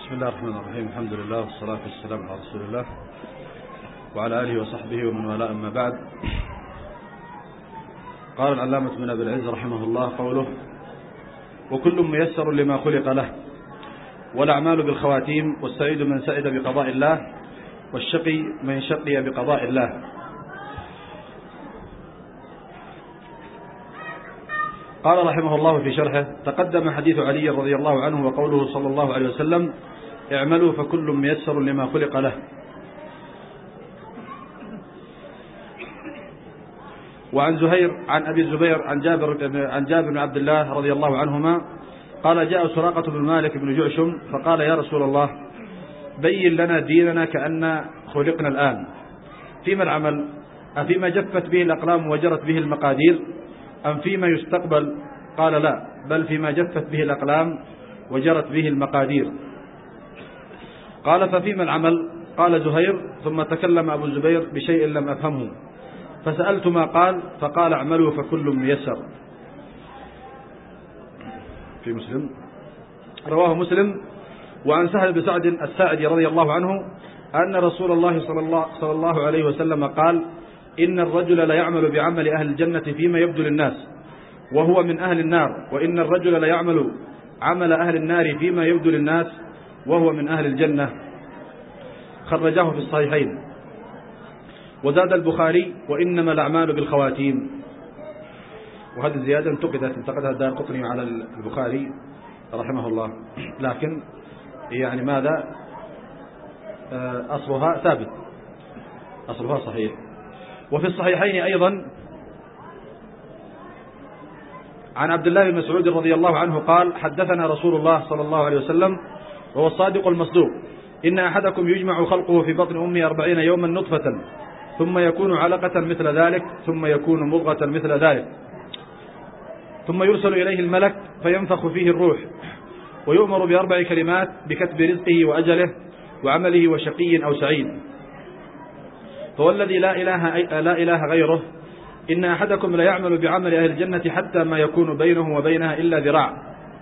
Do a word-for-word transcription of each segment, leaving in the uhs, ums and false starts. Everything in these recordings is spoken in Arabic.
بسم الله الرحمن الرحيم. الحمد لله والصلاة والسلام على رسول الله وعلى آله وصحبه ومن والاه، أما بعد. قال العلامة بن أبي العز رحمه الله قوله: وكل ميسر لما خلق له، والأعمال بالخواتيم، والسعيد من سعد بقضاء الله، والشقي من شقي بقضاء الله. قال رحمه الله في شرحه: تقدم حديث علي رضي الله عنه وقوله صلى الله عليه وسلم: اعملوا فكل ميسر لما خلق له. وعن زهير عن أبي الزبير عن جابر عن جابر بن عبد الله رضي الله عنهما قال: جاء سراقة بن مالك بن جعشم فقال: يا رسول الله، بين لنا ديننا كأن خلقنا الآن، فيما العمل؟ أفيما جفت به الأقلام وجرت به المقادير، أم فيما يستقبل؟ قال: لا، بل فيما جفت به الأقلام وجرت به المقادير. قال: ففيما العمل؟ قال زهير: ثم تكلم أبو الزبير بشيء لم أفهمه، فسألت ما قال، فقال: اعملوا فكل ميسر. في مسلم. رواه مسلم. وعن سهل بن سعد الساعدي رضي الله عنه أن رسول الله صلى الله, صلى الله عليه وسلم قال: إن الرجل لا يعمل بعمل أهل الجنة فيما يبدو للناس وهو من أهل النار، وإن الرجل لا يعمل عمل أهل النار فيما يبدو للناس وهو من أهل الجنة. خرجاه في الصحيحين. وزاد البخاري: وإنما الأعمال بالخواتيم. وهذه الزيادة انتقدت انتقدها الدارقطني على البخاري رحمه الله، لكن يعني ماذا أصلها ثابت، أصلها صحيح. وفي الصحيحين أيضا عن عبد الله بن مسعود رضي الله عنه قال: حدثنا رسول الله صلى الله عليه وسلم وهو الصادق المصدوق: إن أحدكم يجمع خلقه في بطن أمه أربعين يوما نطفة، ثم يكون علقة مثل ذلك، ثم يكون مضغة مثل ذلك، ثم يرسل إليه الملك فينفخ فيه الروح، ويؤمر بأربع كلمات: بكتب رزقه وأجله وعمله وشقي أو سعيد. فوالذي لا إله, لا إله غيره، إن أحدكم لا يعمل بعمل أهل الجنة حتى ما يكون بينه وبينها إلا ذراع،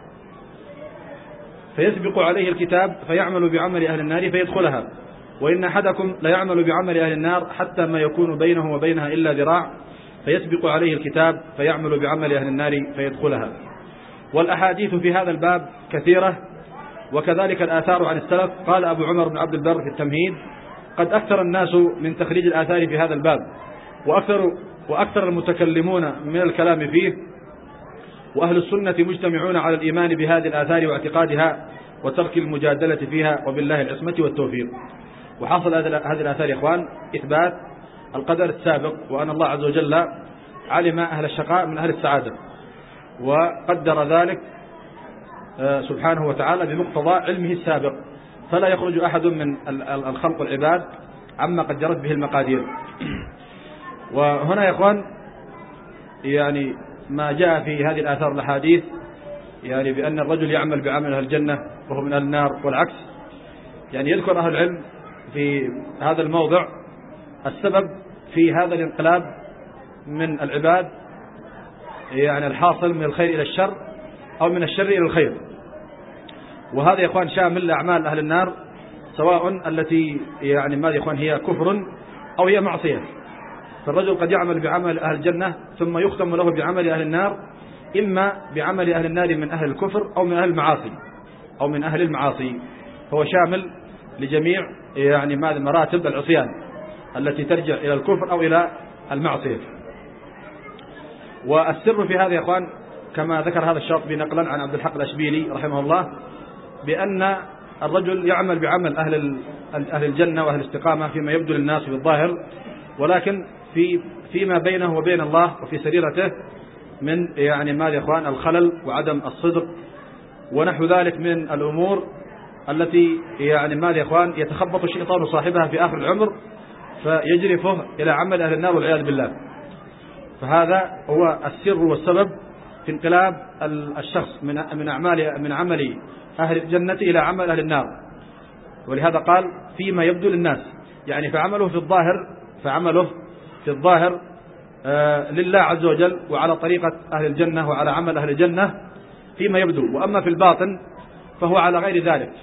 فيسبق عليه الكتاب فيعمل بعمل أهل النار فيدخلها، وإن أحدكم لا يعمل بعمل أهل النار حتى ما يكون بينه وبينها إلا ذراع، فيسبق عليه الكتاب فيعمل بعمل أهل النار فيدخلها. والأحاديث في هذا الباب كثيرة، وكذلك الآثار عن السلف. قال أبو عمر بن عبد البر في التمهيد: قد أكثر الناس من تخريج الآثار في هذا الباب، وأكثر, وأكثر المتكلمون من الكلام فيه، وأهل السنة مجتمعون على الإيمان بهذه الآثار واعتقادها وترك المجادلة فيها، وبالله العصمة والتوفيق. وحاصل هذه الآثار يا إخوان إثبات القدر السابق، وأن الله عز وجل علم أهل الشقاء من أهل السعادة، وقدر ذلك سبحانه وتعالى بمقتضى علمه السابق، فلا يخرج أحد من الخلق والعباد عما قد جرت به المقادير. وهنا يا إخوان يعني ما جاء في هذه الآثار والأحاديث يعني بأن الرجل يعمل بعمل أهل الجنة وهو من أهل النار والعكس، يعني يذكر أهل العلم في هذا الموضع السبب في هذا الانقلاب من العباد، يعني الحاصل من الخير إلى الشر أو من الشر إلى الخير. وهذا يا إخوان شامل لأعمال أهل النار، سواء التي يعني ماذا يا إخوان هي كفر أو هي معصية. فالرجل قد يعمل بعمل أهل الجنة ثم يختم له بعمل أهل النار، إما بعمل أهل النار من أهل الكفر أو من أهل المعاصي أو من أهل المعاصي، فهو شامل لجميع يعني ماذا مراتب العصيان التي ترجع إلى الكفر أو إلى المعصية. والسر في هذا يا إخوان كما ذكر هذا الشاطبي نقلا عن عبد الحق الأشبيلي رحمه الله، بأن الرجل يعمل بعمل أهل أهل الجنة وأهل الاستقامة فيما يبدو للناس بالظاهر، ولكن في فيما بينه وبين الله وفي سريرته من يعني ماذا يا إخوان الخلل وعدم الصدق ونحو ذلك من الأمور التي يعني ماذا يا إخوان يتخبط الشيطان صاحبها في آخر العمر فيجرفه إلى عمل أهل النار والعياذ بالله. فهذا هو السر والسبب في انقلاب الشخص من من أعمال من عمل أهل الجنة إلى عمل أهل النار. ولهذا قال فيما يبدو للناس، يعني فعمله في الظاهر فعمله في الظاهر آه لله عز وجل وعلى طريقة أهل الجنة وعلى عمل أهل الجنة فيما يبدو، وأما في الباطن فهو على غير ذلك،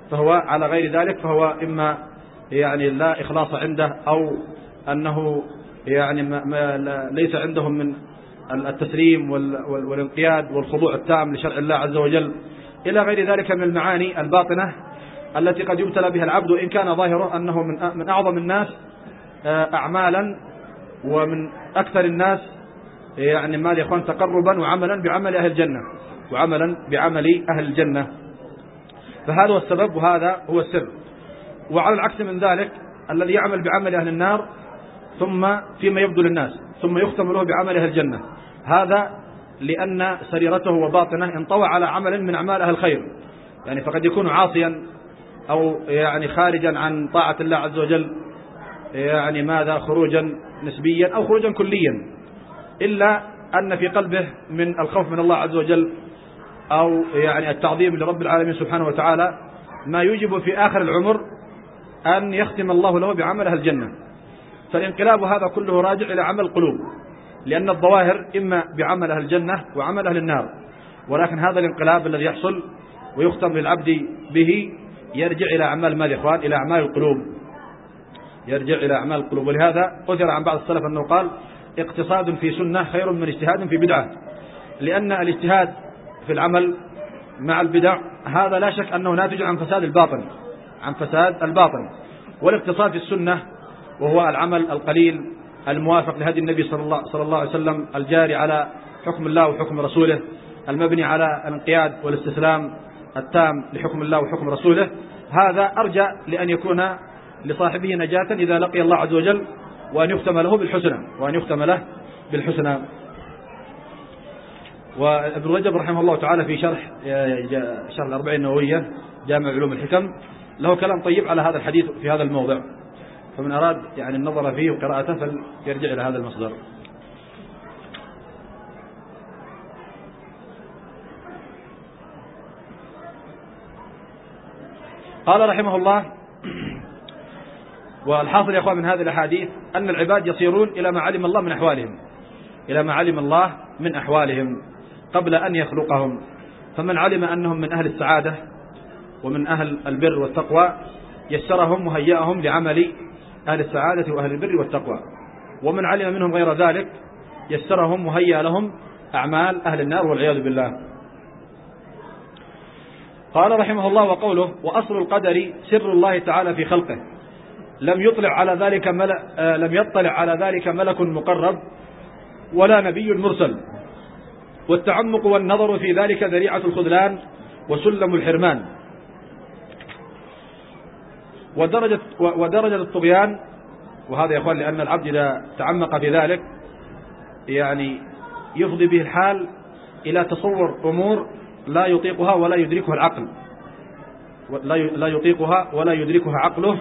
فهو على غير ذلك فهو إما يعني لا إخلاص عنده، أو أنه يعني ما ما ليس عندهم من التسليم والانقياد والخضوع التام لشرع الله عز وجل، إلى غير ذلك من المعاني الباطنة التي قد يبتلى بها العبد، وإن كان ظاهره أنه من من أعظم الناس أعمالا ومن أكثر الناس يعني ماذا يا إخوان تقربا وعملا بعمل أهل الجنة وعملا بعمل أهل الجنة. فهذا هو السبب وهذا هو السر. وعلى العكس من ذلك الذي يعمل بعمل أهل النار ثم فيما يبدو للناس ثم يختم له بعمل أهل الجنة، هذا لأن سريرته وباطنه انطوى على عمل من أعمال أهل الخير، يعني فقد يكون عاصيا أو يعني خارجا عن طاعة الله عز وجل، يعني ماذا خروجا نسبيا أو خروجا كليا، إلا أن في قلبه من الخوف من الله عز وجل أو يعني التعظيم لرب العالمين سبحانه وتعالى ما يوجب في آخر العمر أن يختم الله له بعمل أهل الجنة. فالانقلاب هذا كله راجع إلى عمل القلوب، لأن الظواهر إما بعمل أهل الجنة وعمل أهل النار، ولكن هذا الانقلاب الذي يحصل ويختم للعبد به يرجع إلى أعمال ماذا يا إخوان؟ إلى أعمال القلوب، يرجع إلى أعمال القلوب. ولهذا أثر عن بعض السلف أنه قال اقتصاد في سنة خير من اجتهاد في بدعة، لأن الاجتهاد في العمل مع البدع هذا لا شك أنه ناتج عن فساد الباطن عن فساد الباطن والاقتصاد في السنة وهو العمل القليل الموافق لهدي النبي صلى الله, صلى الله عليه وسلم الجاري على حكم الله وحكم رسوله المبني على الانقياد والاستسلام التام لحكم الله وحكم رسوله، هذا أرجى لأن يكون لصاحبه نجاة إذا لقي الله عز وجل، وأن يختم له بالحسنى وأن يختم له بالحسنى. وابن رجب رحمه الله تعالى في شرح شرح الأربعين النووية جامع علوم الحكم له كلام طيب على هذا الحديث في هذا الموضع، فمن أراد يعني النظر فيه وقراءته فليرجع إلى هذا المصدر. قال رحمه الله: والحاصل يا أخوان من هذه الأحاديث أن العباد يصيرون إلى ما علم الله من أحوالهم إلى ما علم الله من أحوالهم قبل أن يخلقهم. فمن علم أنهم من أهل السعادة ومن أهل البر والتقوى يسرهم وهيأهم لعمل أهل السعادة وأهل البر والتقوى، ومن علم منهم غير ذلك يسرهم وهيأ لهم أعمال أهل النار والعياذ بالله. قال رحمه الله: وقوله: وأصل القدر سر الله تعالى في خلقه، لم يطلع على ذلك ملأ آه لم يطلع على ذلك ملك مقرب ولا نبي مرسل، والتعمق والنظر في ذلك ذريعة الخذلان وسلم الحرمان، ودرجة, ودرجة الطغيان. وهذا يا أخوان لأن العبد إذا تعمق في ذلك يعني يفضي به الحال إلى تصور أمور لا يطيقها ولا يدركها العقل لا يطيقها ولا يدركها عقله،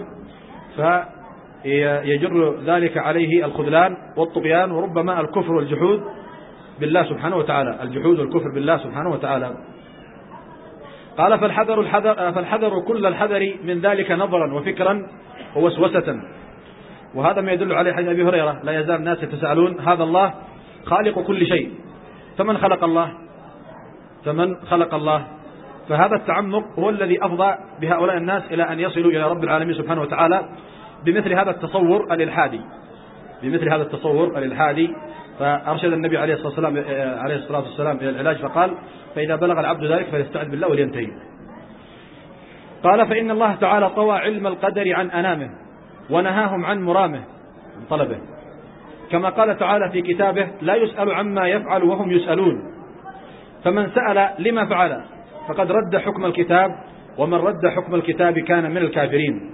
فيجر ذلك عليه الخذلان والطغيان وربما الكفر والجحود بالله سبحانه وتعالى الجحود والكفر بالله سبحانه وتعالى. قال: فالحذر, الحذر فالحذر كل الحذر من ذلك نظرا وفكرا ووسوسة. وهذا ما يدل عليه حديث أبي هريرة: لا يزال الناس يتساءلون هذا الله خالق كل شيء فمن خلق الله فمن خلق الله فهذا التعمق هو الذي أفضى بهؤلاء الناس إلى أن يصلوا إلى رب العالمين سبحانه وتعالى بمثل هذا التصور الإلحادي بمثل هذا التصور الإلحادي فأرشد النبي عليه الصلاة والسلام عليه الصلاة والسلام إلى العلاج فقال: فإذا بلغ العبد ذلك فليستعذ بالله ولينتهي. قال: فإن الله تعالى طوى علم القدر عن أنامه ونهاهم عن مرامه عن طلبه، كما قال تعالى في كتابه: لا يسأل عما يفعل وهم يسألون، فمن سأل لما فعل فقد رد حكم الكتاب، ومن رد حكم الكتاب كان من الكافرين.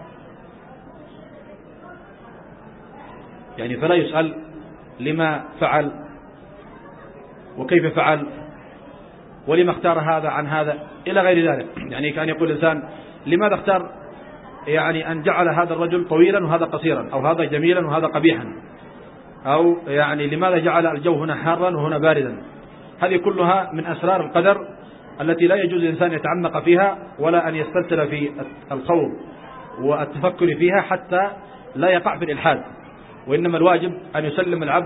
يعني فلا يسأل لما فعل وكيف فعل ولما اختار هذا عن هذا إلى غير ذلك. يعني كان يقول الإنسان: لماذا اختار يعني أن جعل هذا الرجل طويلا وهذا قصيرا، أو هذا جميلا وهذا قبيحا، أو يعني لماذا جعل الجو هنا حارا وهنا باردا. هذه كلها من أسرار القدر التي لا يجوز الإنسان يتعمق فيها ولا أن يسترسل في الخوض والتفكر فيها حتى لا يقع في الإلحاد، وإنما الواجب أن يسلم العبد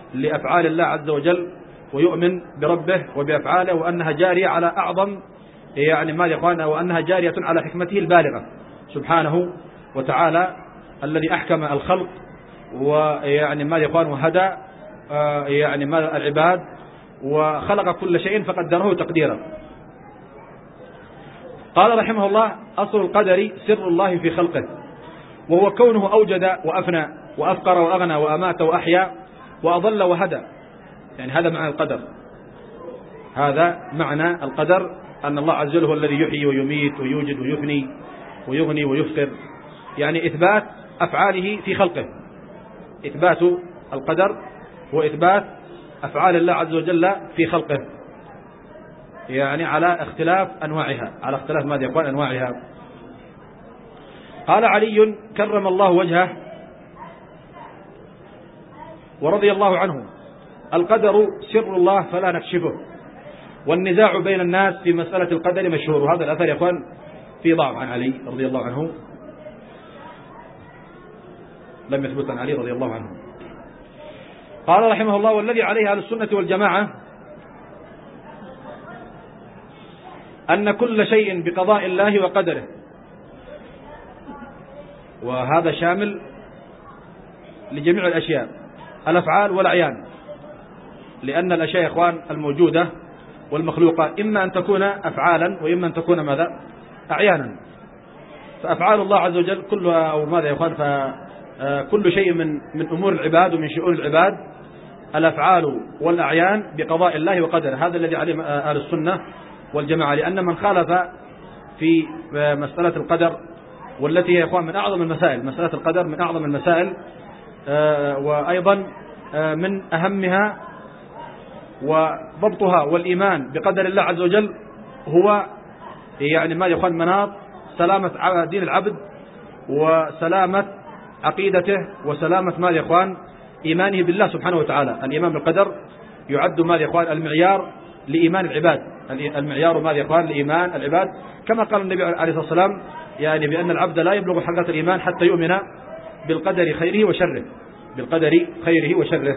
لأفعال الله عز وجل ويؤمن بربه وبأفعاله وأنها جارية على أعظم يعني ما يا إخوان وأنها جارية على حكمته البالغة سبحانه وتعالى الذي أحكم الخلق ويعني ما يا إخوان وهدى يعني ما العباد وخلق كل شيء فقدره تقديرا. قال رحمه الله: أصل القدر سر الله في خلقه، وهو كونه أوجد وأفنى وأفقر وأغنى وأمات وأحيا وأضل وهدى. يعني هذا معنى القدر، هذا معنى القدر، أن الله عز وجل هو الذي يحيي ويميت ويوجد ويفني ويغني ويفقر، يعني إثبات أفعاله في خلقه. إثبات القدر هو إثبات أفعال الله عز وجل في خلقه، يعني على اختلاف أنواعها، على اختلاف ماذا يقول أنواعها. قال علي كرم الله وجهه ورضي الله عنه: القدر سر الله فلا نكشفه، والنزاع بين الناس في مسألة القدر مشهور. وهذا الأثر يا أخوان في ضعف عن علي رضي الله عنه، لم يثبت عن علي رضي الله عنه. قال رحمه الله: والذي عليه أهل السنة والجماعة أن كل شيء بقضاء الله وقدره. وهذا شامل لجميع الأشياء، الأفعال والأعيان، لأن الأشياء يا إخوان الموجودة والمخلوقة إما أن تكون أفعالا وإما أن تكون ماذا؟ أعيانا. فأفعال الله عز وجل كلها أو ماذا يا إخوان فكل شيء من من أمور العباد ومن شؤون العباد الأفعال والأعيان بقضاء الله وقدره. هذا الذي عليه أهل السنة والجماعة، لأن من خالف في مسألة القدر، والتي هي يا إخوان من أعظم المسائل، مسألة القدر من أعظم المسائل وأيضا من أهمها، وضبطها والإيمان بقدر الله عز وجل هو يعني ما يخون مناط سلامة دين العبد وسلامة عقيدته وسلامة ما يخوان إيمانه بالله سبحانه وتعالى. الإيمان بالقدر يعد ما يخوان المعيار لإيمان العباد، المعيار ما يخوان لإيمان العباد، كما قال النبي عليه الصلاة والسلام يعني بأن العبد لا يبلغ حقيقة الإيمان حتى يؤمن بالقدر خيره وشره، بالقدر خيره وشره.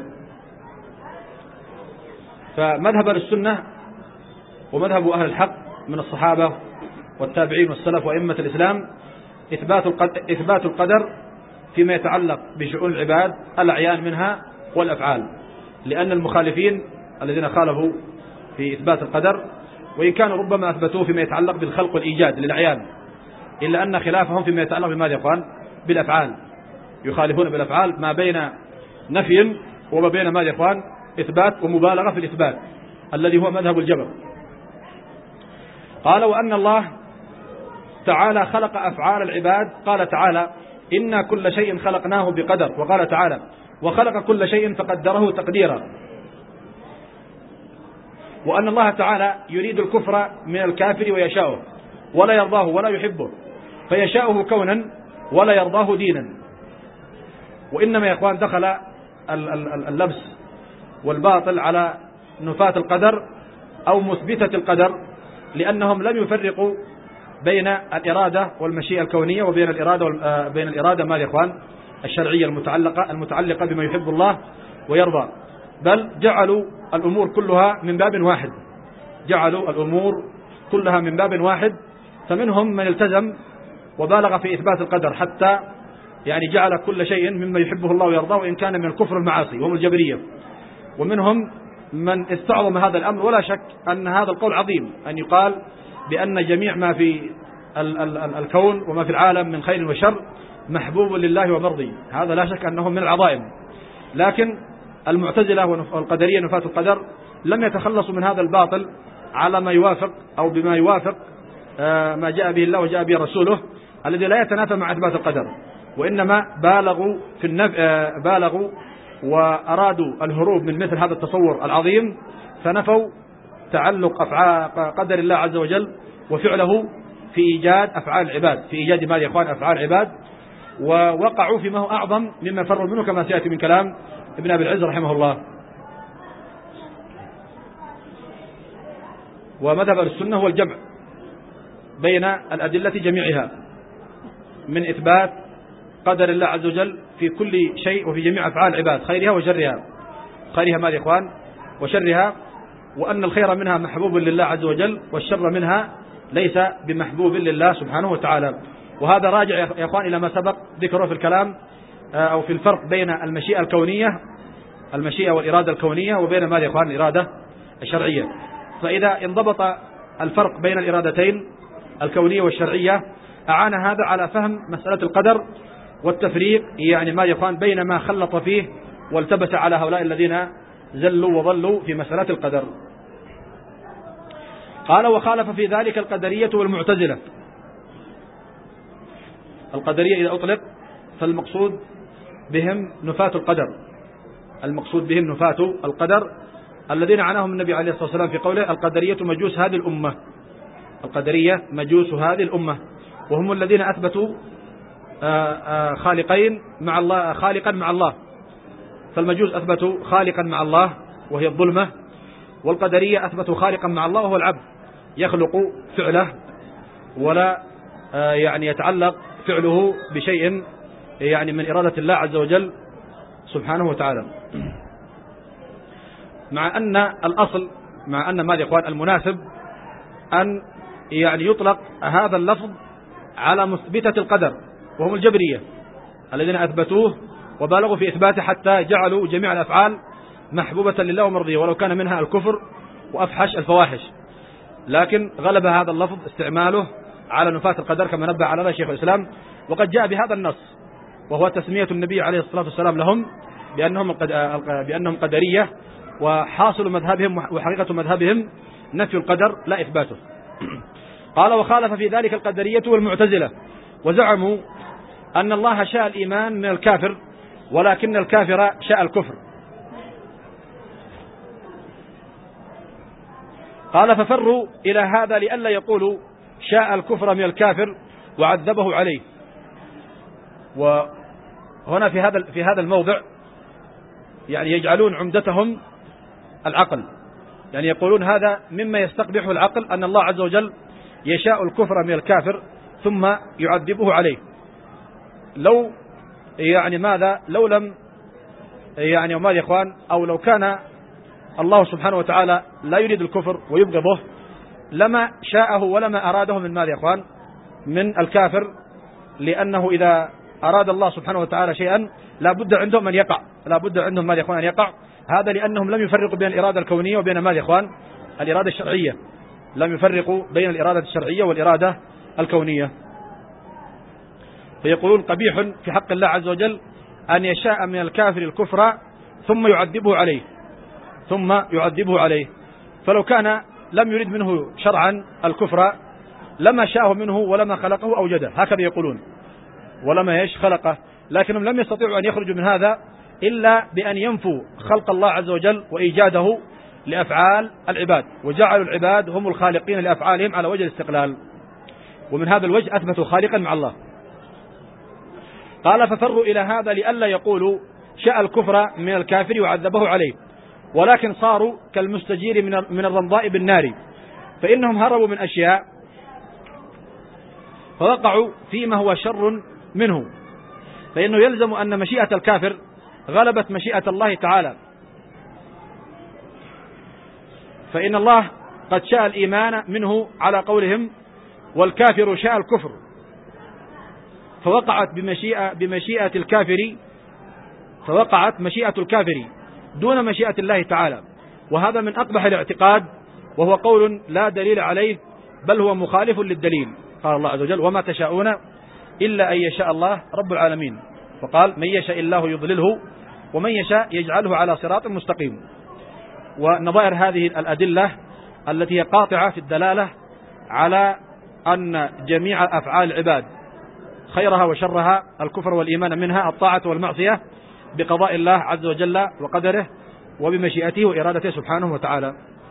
فمذهب السنة ومذهب أهل الحق من الصحابة والتابعين والسلف وأئمة الإسلام إثبات إثبات القدر فيما يتعلق بشؤون العباد الأعيان منها والأفعال، لأن المخالفين الذين خالفوا في إثبات القدر وإن كانوا ربما أثبتوه فيما يتعلق بالخلق والإيجاد للأعيان، إلا أن خلافهم فيما يتعلق بماذا يقال بالأفعال، يخالفون بالأفعال ما بين نفي وما بين ماذا يقال إثبات ومبالغة في الإثبات الذي هو مذهب الجبر. قال: وأن الله تعالى خلق أفعال العباد، قال تعالى: إنا كل شيء خلقناه بقدر، وقال تعالى: وخلق كل شيء فقدره تقديرا. وأن الله تعالى يريد الكفر من الكافر ويشاؤه ولا يرضاه ولا يحبه، فيشاؤه كونا ولا يرضاه دينا. وإنما يا إخوان دخل اللبس والباطل على نفاة القدر أو مثبتة القدر، لأنهم لم يفرقوا بين الإرادة والمشيئة الكونية وبين الإرادة بين الإرادة ما يا إخوان الشرعية المتعلقة المتعلقة بما يحب الله ويرضى، بل جعلوا الأمور كلها من باب واحد، جعلوا الأمور كلها من باب واحد. فمنهم من التزم وبالغ في إثبات القدر حتى يعني جعل كل شيء مما يحبه الله ويرضاه وإن كان من الكفر المعاصي وهم الجبرية. ومنهم من استعظم هذا الأمر، ولا شك أن هذا القول عظيم، أن يقال بأن جميع ما في ال ال ال الكون وما في العالم من خير وشر محبوب لله ومرضي، هذا لا شك أنه من العظائم. لكن المعتزلة والقدرية نفاة القدر لم يتخلصوا من هذا الباطل على ما يوافق أو بما يوافق ما جاء به الله وجاء به رسوله الذي لا يتنافى مع إثبات القدر، وإنما بالغوا في النف... بالغوا وأرادوا الهروب من مثل هذا التصور العظيم، فنفوا تعلق أفعال قدر الله عز وجل وفعله في إيجاد أفعال العباد، في إيجاد ما يا إخوان أفعال العباد، ووقعوا فيما هو أعظم مما فروا منه كما سيأتي من كلام ابن أبي العز رحمه الله. ومذهب السنة هو الجمع بين الأدلة جميعها من إثبات قدر الله عز وجل في كل شيء وفي جميع أفعال العباد خيرها وشرها، خيرها ماذا يا إخوان وشرها، وأن الخير منها محبوب لله عز وجل والشر منها ليس بمحبوب لله سبحانه وتعالى. وهذا راجع يا إخوان إلى ما سبق ذكره في الكلام أو في الفرق بين المشيئة الكونية المشيئة والإرادة الكونية وبين ماذا يا إخوان الإرادة الشرعية. فإذا انضبط الفرق بين الإرادتين الكونية والشرعية أعان هذا على فهم مسألة القدر والتفريق يعني ما يا إخوان بين ما خلط فيه والتبس على هؤلاء الذين زلوا وضلوا في مسألة القدر. قال وخالف في ذلك القدرية والمعتزلة. القدرية إذا أطلق فالمقصود بهم نفاة القدر المقصود بهم نفاة القدر الذين عناهم النبي عليه الصلاة والسلام في قوله القدرية مجوس هذه الأمة القدرية مجوس هذه الأمة وهم الذين أثبتوا خالقين مع الله خالقا مع الله. فالمجوس أثبتوا خالقا مع الله وهي الظلمة، والقدرية أثبتوا خالقا مع الله وهو العبد يخلق فعله ولا يعني يتعلق فعله بشيء يعني من إرادة الله عز وجل سبحانه وتعالى. مع أن الأصل مع أن ماذا يا إخوان المناسب أن يعني يطلق هذا اللفظ على مثبتة القدر وهم الجبرية الذين أثبتوه وبالغوا في إثباته حتى جعلوا جميع الأفعال محبوبة لله ومرضية ولو كان منها الكفر وأفحش الفواحش. لكن غلب هذا اللفظ استعماله على نفاة القدر كما نبه على شيخ الإسلام، وقد جاء بهذا النص وهو تسمية النبي عليه الصلاة والسلام لهم بأنهم بأنهم قدرية، وحاصل مذهبهم وحقيقة مذهبهم نفي القدر لا إثباته. قال وخالف في ذلك القدرية والمعتزلة وزعموا أن الله شاء الإيمان من الكافر ولكن الكافر شاء الكفر. قال ففروا إلى هذا لئلا يقولوا شاء الكفر من الكافر وعذبه عليه. وهنا في هذا في هذا الموضع يعني يجعلون عمدتهم العقل، يعني يقولون هذا مما يستقبحه العقل أن الله عز وجل يشاء الكفر من الكافر ثم يعذبه عليه. لو يعني ماذا لو لم يعني وما يا إخوان أو لو كان الله سبحانه وتعالى لا يريد الكفر ويبغضه لما شاءه ولما أراده من ماذا يا إخوان من الكافر، لأنه إذا أراد الله سبحانه وتعالى شيئا لا بد عندهم أن يقع لا بد عندهم ماذا يا إخوان أن يقع. هذا لأنهم لم يفرقوا بين الإرادة الكونية وبين ماذا يا إخوان الإرادة الشرعية، لم يفرقوا بين الإرادة الشرعية والإرادة الكونية. فيقولون قبيح في حق الله عز وجل أن يشاء من الكافر الكفر ثم يعذبه عليه ثم يعذبه عليه فلو كان لم يريد منه شرعا الكفر لما شاءه منه ولما خلقه أوجده، هكذا يقولون ولما يش خلقه. لكنهم لم يستطيعوا أن يخرجوا من هذا إلا بأن ينفوا خلق الله عز وجل وإيجاده لأفعال العباد، وجعلوا العباد هم الخالقين لأفعالهم على وجه الاستقلال، ومن هذا الوجه أثبتوا خالقا مع الله. قال ففروا إلى هذا لئلا يقولوا شاء الكفر من الكافر وعذبه عليه، ولكن صاروا كالمستجير من الرمضاء بالنار، فإنهم هربوا من أشياء فوقعوا فيما هو شر منه، فإنه يلزم أن مشيئة الكافر غلبت مشيئة الله تعالى، فإن الله قد شاء الإيمان منه على قولهم والكافر شاء الكفر، فوقعت بمشيئة, بمشيئة الكافر فوقعت مشيئة الكافر دون مشيئة الله تعالى، وهذا من أقبح الاعتقاد، وهو قول لا دليل عليه بل هو مخالف للدليل. قال الله عز وجل وما تشاءون إلا أن يشاء الله رب العالمين، فقال من يشاء الله يضلله ومن يشاء يجعله على صراط مستقيم. ونظائر هذه الأدلة التي هي قاطعة في الدلالة على أن جميع أفعال العباد خيرها وشرها الكفر والإيمان منها الطاعة والمعصية بقضاء الله عز وجل وقدره وبمشيئته وإرادته سبحانه وتعالى.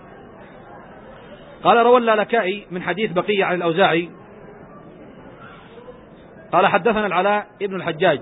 قال روى اللالكائي من حديث بقية عن الأوزاعي قال حدثنا العلاء ابن الحجاج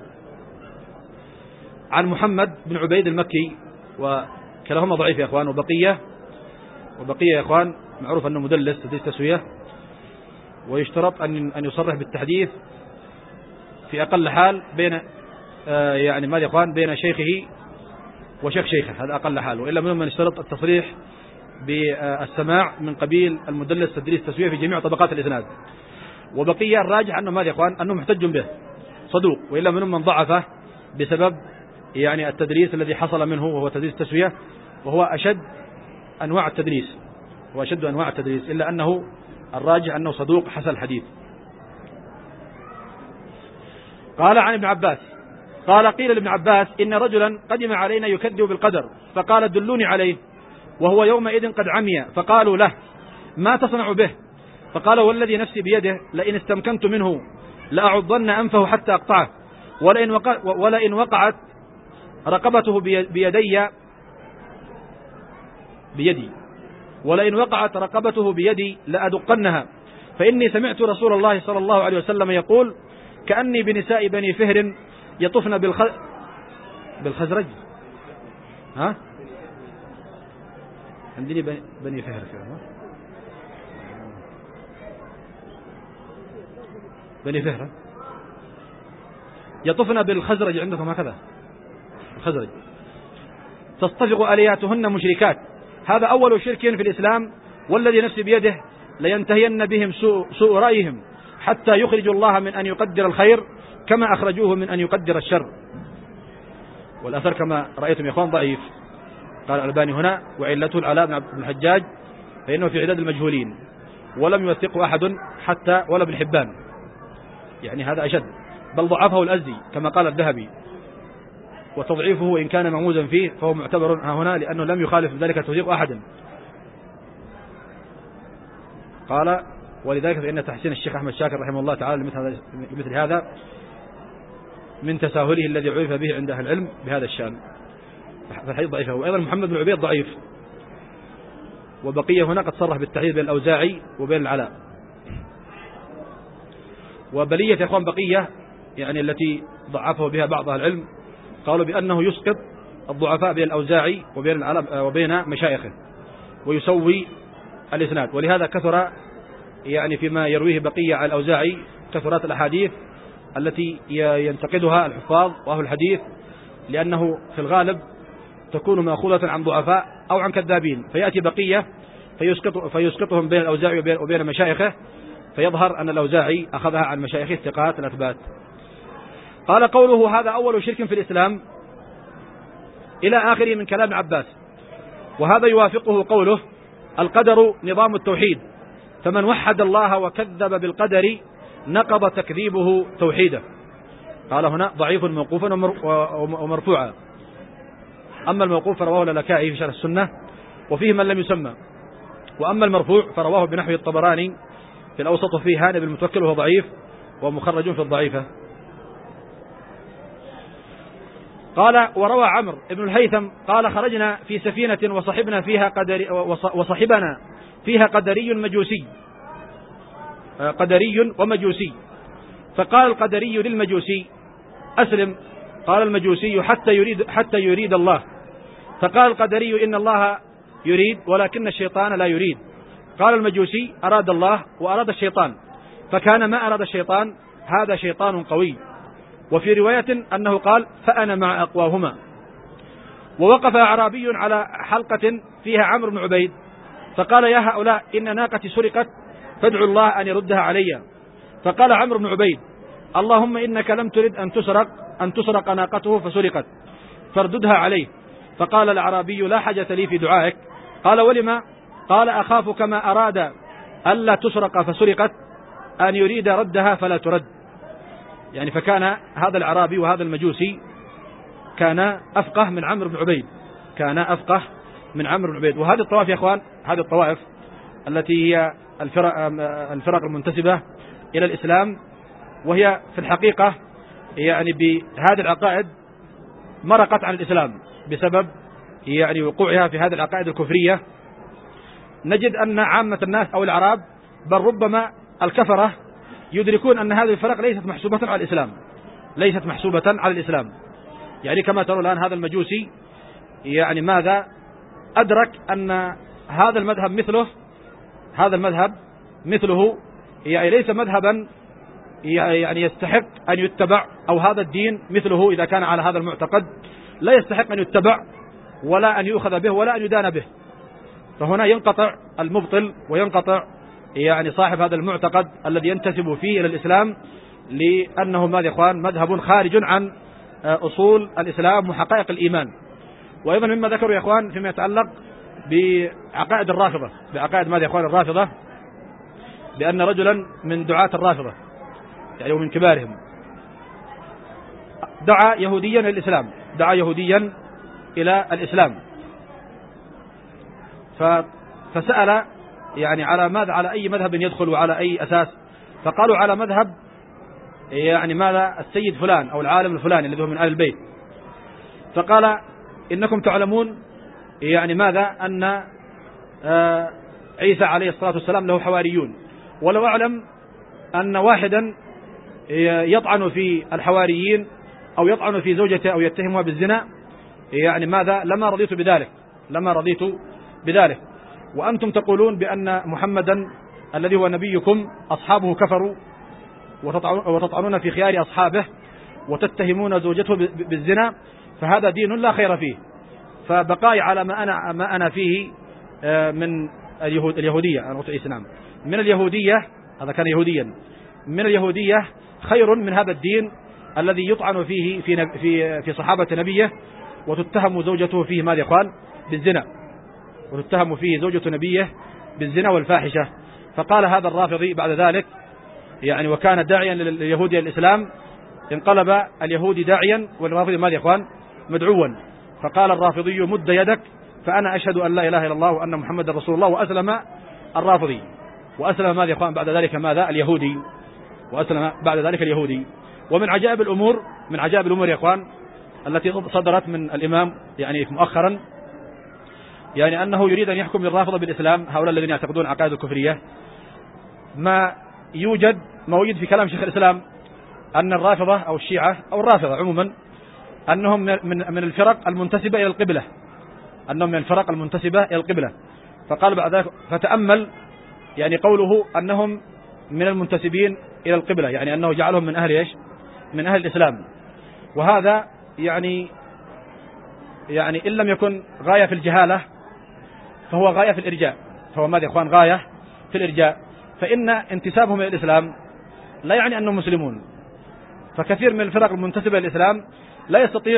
عن محمد بن عبيد المكي، وكلاهما ضعيف يا إخوان، وبقية وبقية يا إخوان معروف أنه مدلس تدليس تسوية، ويشترط أن أن يصرح بالتحديث في أقل حال بين آه يعني ماذا يا إخوان بين شيخه وشيخ شيخه، هذا أقل حال، وإلا منهم من يشترط التصريح بالسماع من قبيل المدلس تدليس التسوية في جميع طبقات الإسناد. وبقية الراجح أنه ماذا يا إخوان؟ أنه محتج به صدوق، وإلا منهم من ضعفه بسبب يعني التدليس الذي حصل منه، وهو تدليس التسوية، وهو أشد أنواع التدليس هو أشد أنواع التدليس إلا أنه الراجح أنه صدوق حسن الحديث. قال عن ابن عباس قال قيل لابن عباس إن رجلا قدم علينا يكذب بالقدر، فقال دلوني عليه، وهو يومئذ قد عمي، فقالوا له ما تصنع به؟ فقال والذي نفسي بيده لئن استمكنت منه لأعضن أنفه حتى أقطعه، ولئن, وقع ولئن وقعت رقبته بيدي بيدي ولئن وقعت رقبته بيدي لأدقنها، فإني سمعت رسول الله صلى الله عليه وسلم يقول كأني بنساء بني فهر يطفن بالخ... بالخزرج. ها عندني بني, بني فهر فعلا. بني فهر يطفن بالخزرج عندكم هكذا الخزرج، تصطفغ آلياتهن مشركات. هذا أول شرك في الإسلام، والذي نفسي بيده لينتهين بهم سوء, سوء رأيهم حتى يخرجوا الله من أن يقدر الخير كما أخرجوه من أن يقدر الشر. والأثر كما رأيتم يا إخوان ضعيف. قال الألباني هنا وعلته العلاء بن الحجاج، فإنه في عداد المجهولين ولم يوثقه أحد حتى ولا ابن حبان، يعني هذا أشد، بل ضعفه الأزدي كما قال الذهبي، وتضعيفه إن كان معموزا فيه فهو معتبر هنا لأنه لم يخالف ذلك توثيق أحد. قال ولذلك فإن تحسين الشيخ أحمد شاكر رحمه الله تعالى لمثل هذا من تساهله الذي عرف به عند أهل العلم بهذا الشأن، فالحديث ضعيفه. وأيضا محمد بن عبيد ضعيف، وبقية هنا قد صرح بالتحديد بين الأوزاعي وبين العلاء. وبلية يا إخوان بقية يعني التي ضعفه بها بعض أهل العلم قالوا بأنه يسقط الضعفاء بين الأوزاعي وبين العلاء وبين مشايخه ويسوي الإسناد. ولهذا كثر يعني فيما يرويه بقية على الأوزاعي كثرات الأحاديث التي ينتقدها الحفاظ وأهل الحديث، لأنه في الغالب تكون مأخوذة عن ضعفاء أو عن كذابين، فيأتي بقية فيسقط فيسقطهم بين الأوزاعي وبين مشايخه، فيظهر أن الأوزاعي أخذها عن مشايخه الثقات الأثبات. قال قوله هذا أول شرك في الإسلام إلى آخره من كلام عباس، وهذا يوافقه قوله القدر نظام التوحيد، فمن وحد الله وكذب بالقدر نقض تكذيبه توحيده. قال هنا ضعيف موقوفا ومرفوعا. أما الموقوف فرواه اللالكائي في شرح السنة وفيه من لم يسمى، وأما المرفوع فرواه بنحو الطبراني في الأوسط فيه هانئ بالمتوكل وهو ضعيف ومخرج في الضعيفة. قال وروى عمرو بن الهيثم قال خرجنا في سفينة وصحبنا فيها قدري وصحبنا فيها قدري مجوسي قدري ومجوسي، فقال القدري للمجوسي أسلم، قال المجوسي حتى يريد حتى يريد الله، فقال القدري إن الله يريد ولكن الشيطان لا يريد، قال المجوسي أراد الله وأراد الشيطان، فكان ما أراد الشيطان هذا شيطان قوي. وفي رواية أنه قال فأنا مع أقواهما. ووقف أعرابي على حلقة فيها عمرو بن عبيد فقال يا هؤلاء إن ناقتي سرقت فادعوا الله أن يردها علي، فقال عمرو بن عبيد اللهم إنك لم ترد أن تسرق أن تسرق ناقته فسرقت فارددها عليه، فقال الأعرابي لا حاجة لي في دعائك، قال ولما؟ قال أخاف كما أراد ألا تسرق فسرقت أن يريد ردها فلا ترد. يعني فكان هذا الأعرابي وهذا المجوسي كان أفقه من عمرو بن عبيد كان أفقه من عمرو بن عبيد. وهذه الطوائف يا إخوان هذه الطوائف التي هي الفرق, الفرق المنتسبة إلى الإسلام، وهي في الحقيقة يعني بهذه العقائد مرقت عن الإسلام بسبب يعني وقوعها في هذه العقائد الكفرية. نجد أن عامة الناس أو العرب بل ربما الكفرة يدركون أن هذه الفرق ليست محسوبة على الإسلام ليست محسوبة على الإسلام. يعني كما ترون الآن هذا المجوسي يعني ماذا أدرك أن هذا المذهب مثله هذا المذهب مثله يعني ليس مذهبا يعني يستحق أن يتبع، أو هذا الدين مثله إذا كان على هذا المعتقد لا يستحق أن يتبع ولا أن يؤخذ به ولا أن يدان به. فهنا ينقطع المبطل وينقطع يعني صاحب هذا المعتقد الذي ينتسب فيه إلى الإسلام، لأنه ماذا يا إخوان مذهب خارج عن أصول الإسلام وحقائق الإيمان. وأيضا مما ذكروا يا إخوان فيما يتعلق بعقائد الرافضة، بعقائد ماذا يا إخوان الرافضة، بأن رجلا من دعاة الرافضة يعني ومن كبارهم دعا يهوديا إلى الإسلام، دعا يهوديا إلى الإسلام، فسأل يعني على ماذا، على أي مذهب يدخل وعلى أي أساس، فقالوا على مذهب يعني ماذا السيد فلان أو العالم الفلاني الذي هو من آل البيت. فقال إنكم تعلمون يعني ماذا أن عيسى عليه الصلاة والسلام له حواريون، ولو أعلم أن واحدا يطعن في الحواريين أو يطعن في زوجته أو يتهمها بالزنا يعني ماذا لما رضيت بذلك، لما رضيت بذلك. وأنتم تقولون بأن محمدا الذي هو نبيكم أصحابه كفروا وتطعنون في خيار أصحابه وتتهمون زوجته بالزنا، فهذا دين لا خير فيه. فبقاي على ما أنا, ما أنا فيه من اليهود اليهودية أنا الإسلام من اليهودية، هذا كان يهوديا، من اليهودية خير من هذا الدين الذي يطعن فيه في في في صحابة نبيه وتتهم زوجته فيه ماذا يقال بالزنا، وتتهم فيه زوجة نبيه بالزنا والفاحشة. فقال هذا الرافضي بعد ذلك يعني وكان داعيا لليهود الإسلام، انقلب اليهودي داعيا والرافضي ماذا يا إخوان مدعوا. فقال الرافضي مد يدك فأنا أشهد أن لا إله إلا الله وأن محمد رسول الله، وأسلم الرافضي، وأسلم ماذا يا إخوان بعد ذلك ماذا اليهودي، وأسلم بعد ذلك اليهودي. ومن عجائب الأمور، من عجائب الأمور يا إخوان التي صدرت من الإمام يعني مؤخرا، يعني أنه يريد أن يحكم الرافضة بالإسلام، هؤلاء الذين يعتقدون عقائد الكفرية، ما يوجد ما وجد في كلام شيخ الإسلام أن الرافضة أو الشيعة أو الرافضة عموما أنهم من من الفرق المنتسبة إلى القبلة، أنهم من الفرق المنتسبة إلى القبلة. فقال بعد ذلك فتأمل يعني قوله أنهم من المنتسبين إلى القبلة، يعني أنه جعلهم من أهل إيش؟ من أهل الإسلام. وهذا يعني يعني إن لم يكن غاية في الجهالة فهو غاية في الإرجاء، فهو ماذا يا إخوان غاية في الإرجاء. فإن انتسابهم إلى الإسلام لا يعني أنهم مسلمون، فكثير من الفرق المنتسبة إلى الإسلام لا يستطيع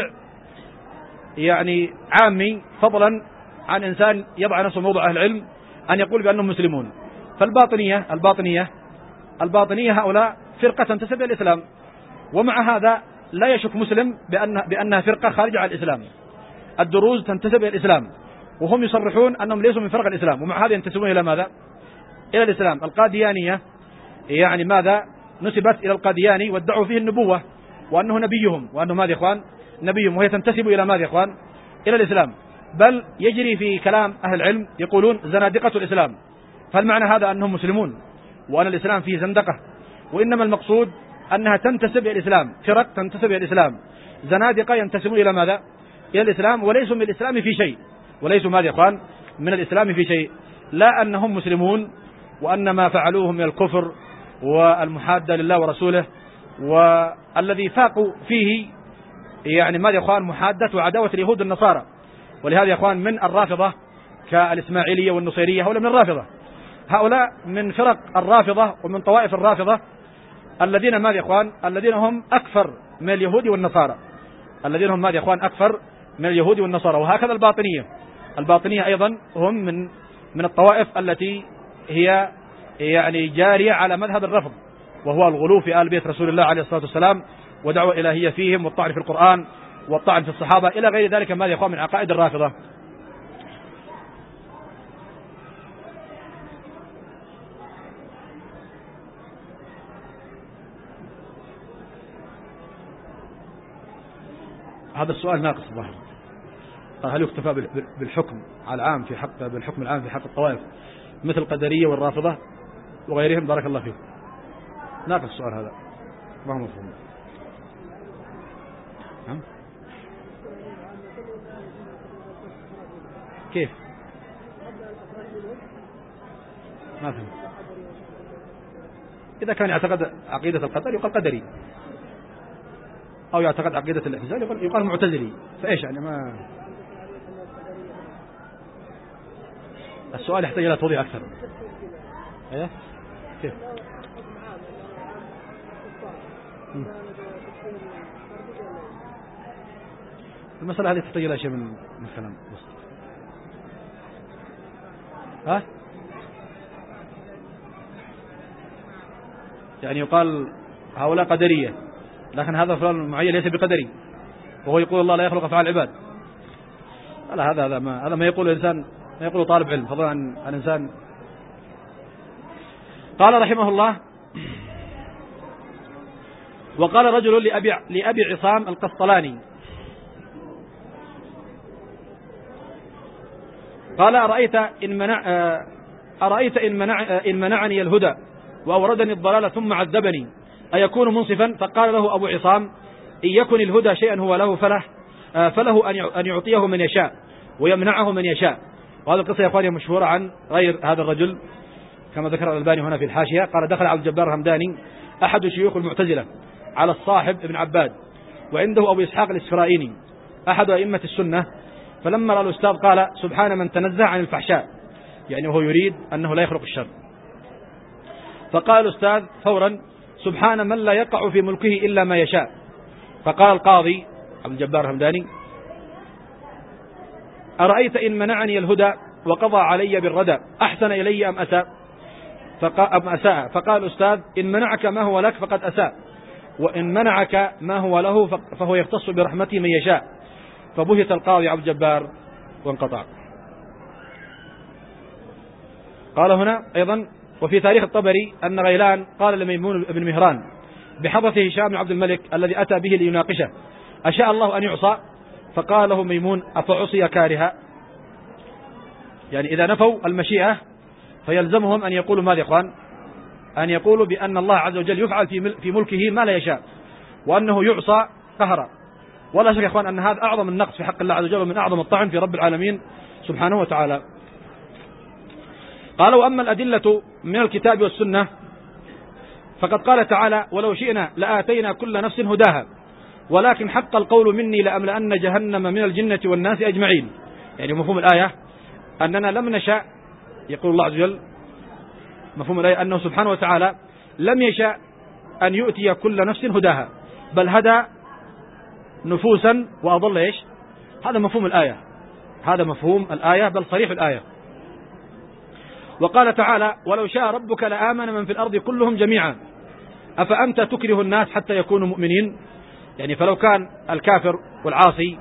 يعني عامي فضلا عن إنسان يضع نفسه موضع أهل العلم أن يقول بأنهم مسلمون. فالباطنية الباطنية الباطنية هؤلاء فرقة تنتسب إلى الإسلام، ومع هذا لا يشك مسلم بأن بأنها فرقة خارجة عن الإسلام. الدروز تنتسب إلى الإسلام وهم يصرحون أنهم ليسوا من فرق الإسلام، ومع هذا ينتسبون إلى ماذا؟ إلى الإسلام. القاديانية يعني ماذا نسبت إلى القادياني وادعوا فيه النبوة وأنه نبيهم، وأنه ماذا يا إخوان نبيهم، وهي تنتسب إلى ماذا يا إخوان إلى الإسلام. بل يجري في كلام أهل العلم يقولون زنادقة الإسلام. فالمعنى هذا أنهم مسلمون وأن الإسلام فيه زندقة، وإنما المقصود أنها تنتسب إلى الإسلام، فرق تنتسب إلى الإسلام، زنادقة ينتسبون إلى ماذا؟ إلى الإسلام، وليسوا من الإسلام في شيء، وليسوا ماذا يا إخوان من الإسلام في شيء، لا أنهم مسلمون وأن ما فعلوه من الكفر والمحادة لله ورسوله، والذي فاقوا فيه يعني ماذا يا إخوان محادة وعداوة اليهود والنصارى. ولهذا يا إخوان من الرافضة كالإسماعيلية والنصيرية هؤلاء من الرافضة، هؤلاء من فرق الرافضة ومن طوائف الرافضة الذين ماذا يا إخوان الذين هم أكثر من اليهود والنصارى، الذين هم ماذا يا إخوان أكثر من اليهود والنصارى. وهكذا الباطنية، الباطنية أيضا هم من من الطوائف التي هي يعني جارية على مذهب الرفض، وهو الغلو في آل بيت رسول الله عليه الصلاة والسلام ودعوة إلهية فيهم والطعن في القرآن والطعن في الصحابة إلى غير ذلك ماذا يا إخوان من عقائد الرافضة. هذا السؤال ناقص ظاهر. هل يكتفى بالحكم العام في حق بالحكم العام في حق الطوائف مثل القدرية والرافضة وغيرهم؟ بارك الله فيك. ناقص السؤال هذا ما هو مفهوم. نعم كيف؟ ما فهم. إذا كان يعتقد عقيدة القدر يقال قدري، أو يعتقد عقيدة الاعتزال يقال, يقال معتزلي، فإيش يعني ما السؤال يحتاج إلى توضيح أكثر. ايه كيف؟ المسألة هذه تحتاج إلى شيء من من الكلام. ها؟ يعني يقال هؤلاء قدرية، لكن هذا فلان معين ليس بقدري، وهو يقول الله لا يخلق أفعال العباد. لا، هذا هذا ما هذا ما يقول الإنسان، ما يقول طالب علم، فضلا عن الإنسان. قال رحمه الله: وقال رجل لأبي لأبي عصام القسطلاني: قال أرأيت إن منع أرأيت إن منع إن منعني الهدى وأوردني الضلال ثم عذبني أيكون منصفا؟ فقال له أبو عصام: إن يكن الهدى شيئا هو له فله فله أن يعطيه من يشاء ويمنعه من يشاء. وهذه القصة يا أخواني مشهورة عن غير هذا الرجل كما ذكر الألباني هنا في الحاشية. قال: دخل عبد الجبار الهمداني أحد شيوخ المعتزلة على الصاحب ابن عباد، وعنده أبو إسحاق الإسفرائيني أحد أئمة السنة، فلما رأى الأستاذ قال: سبحان من تنزه عن الفحشاء، يعني وهو يريد أنه لا يخلق الشر. فقال الأستاذ فورا: سبحان من لا يقع في ملكه إلا ما يشاء. فقال القاضي عبد الجبار الهمداني: أرأيت إن منعني الهدى وقضى علي بالردى أحسن إلي أم أساء؟ أم أساء؟ فقال الأستاذ: إن منعك ما هو لك فقد أساء، وإن منعك ما هو له فهو يختص برحمته من يشاء. فبهت القاضي عبد الجبار وانقطع. قال هنا أيضا: وفي تاريخ الطبري أن غيلان قال لميمون بن مهران بحضرة هشام بن عبد الملك الذي أتى به ليناقشه: أشاء الله أن يعصى؟ فقال له ميمون: أفعصي كارها؟ يعني إذا نفوا المشيئة فيلزمهم أن يقولوا ماذا يا إخوان؟ أن يقولوا بأن الله عز وجل يفعل في ملكه ما لا يشاء، وأنه يعصى قهرا. ولا شك يا إخوان أن هذا أعظم النقص في حق الله عز وجل ومن أعظم الطعن في رب العالمين سبحانه وتعالى. قال: وأما الأدلة من الكتاب والسنة فقد قال تعالى: ولو شئنا لآتينا كل نفس هداها ولكن حق القول مني لأملأن جهنم من الجنة والناس أجمعين. يعني مفهوم الآية أننا لم نشأ، يقول الله عز وجل مفهوم الآية أنه سبحانه وتعالى لم يشأ أن يؤتي كل نفس هداها، بل هدى نفوسا وأضل إيش؟ هذا مفهوم الآية، هذا مفهوم الآية بل صريح الآية. وقال تعالى: ولو شاء ربك لآمن من في الأرض كلهم جميعا أفأنت تكره الناس حتى يكونوا مؤمنين. يعني فلو كان الكافر والعاصي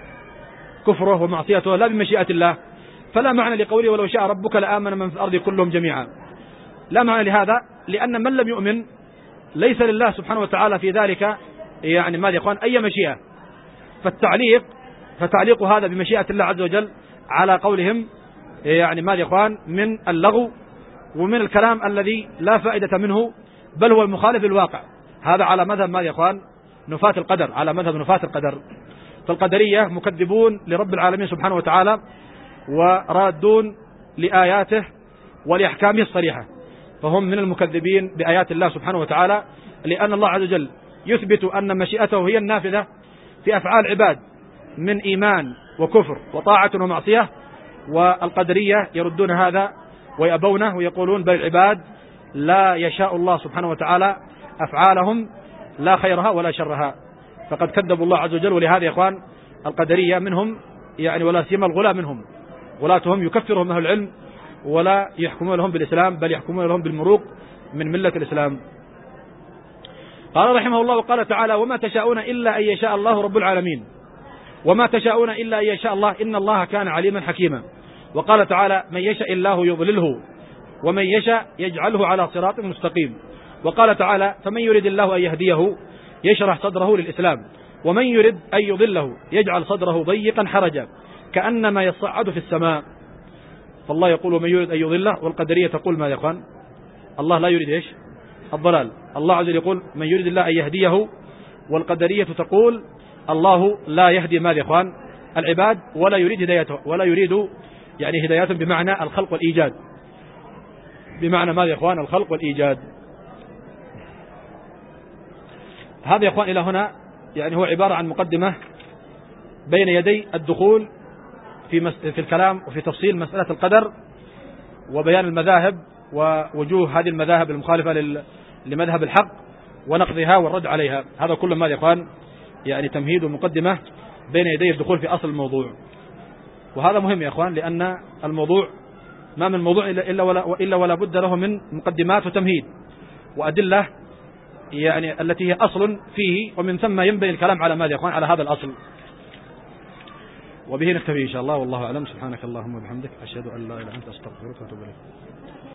كفره ومعصيته لا بمشيئة الله فلا معنى لقوله ولو شاء ربك لآمن من في الأرض كلهم جميعا، لا معنى لهذا، لأن من لم يؤمن ليس لله سبحانه وتعالى في ذلك يعني ماذا يا إخوان أي مشيئة. فالتعليق فتعليق هذا بمشيئة الله عز وجل على قولهم يعني ماذا يا إخوان من اللغو ومن الكلام الذي لا فائدة منه بل هو المخالف للواقع. هذا على مذهب ماذا يا إخوان نفاة القدر، على مذهب نفاة القدر. فالقدرية مكذبون لرب العالمين سبحانه وتعالى ورادون لآياته ولأحكامه الصريحة، فهم من المكذبين بآيات الله سبحانه وتعالى، لأن الله عز وجل يثبت أن مشيئته هي النافذة في أفعال عباد من إيمان وكفر وطاعة ومعصية، والقدرية يردون هذا ويأبونه ويقولون بل العباد لا يشاء الله سبحانه وتعالى أفعالهم لا خيرها ولا شرها، فقد كذبوا الله عز وجل. ولهذا يا إخوان القدرية منهم يعني ولا سيما الغلاة منهم، غلاتهم يكفرهم أهل العلم ولا يحكمون لهم بالإسلام بل يحكمون لهم بالمروق من ملة الإسلام. قال رحمه الله وقال تعالى: وما تشاءون إلا أن يشاء الله رب العالمين، وما تشاءون إلا أن يشاء الله إن الله كان عليما حكيما. وقال تعالى: من يشاء الله يضلله ومن يشاء يجعله على صراط مستقيم. وقال تعالى: فمن يريد الله أن يهديه يشرح صدره للإسلام ومن يريد أن يضله يجعل صدره ضيقا حرجا كأنما يصعد في السماء. فالله يقول ومن يريد أن يضله، والقدرية تقول ما يا إخوان الله لا يريد إيش الضلال. الله عز وجل يقول من يريد الله أن يهديه، والقدرية تقول الله لا يهدي ما يا إخوان العباد ولا يريد هدايته، ولا يريد يعني هدايتهم بمعنى الخلق والإيجاد، بمعنى ماذا يا إخوان الخلق والإيجاد. هذا يا إخوان إلى هنا يعني هو عبارة عن مقدمة بين يدي الدخول في, مس... في الكلام وفي تفصيل مسألة القدر وبيان المذاهب ووجوه هذه المذاهب المخالفة لمذهب الحق ونقضها والرد عليها. هذا كله ما يا إخوان يعني تمهيد ومقدمة بين يدي الدخول في أصل الموضوع. وهذا مهم يا إخوان، لأن الموضوع ما من موضوع إلا ولا, إلا ولا بد له من مقدمات وتمهيد وأدلة يعني التي هي أصل فيه، ومن ثم ينبغي الكلام على ماذا يا إخوان؟ على هذا الأصل. وبه نكتفي إن شاء الله، والله أعلم. سبحانك اللهم وبحمدك، أشهد أن لا إله إلا أنت، أستغفرك وأتوب إليك.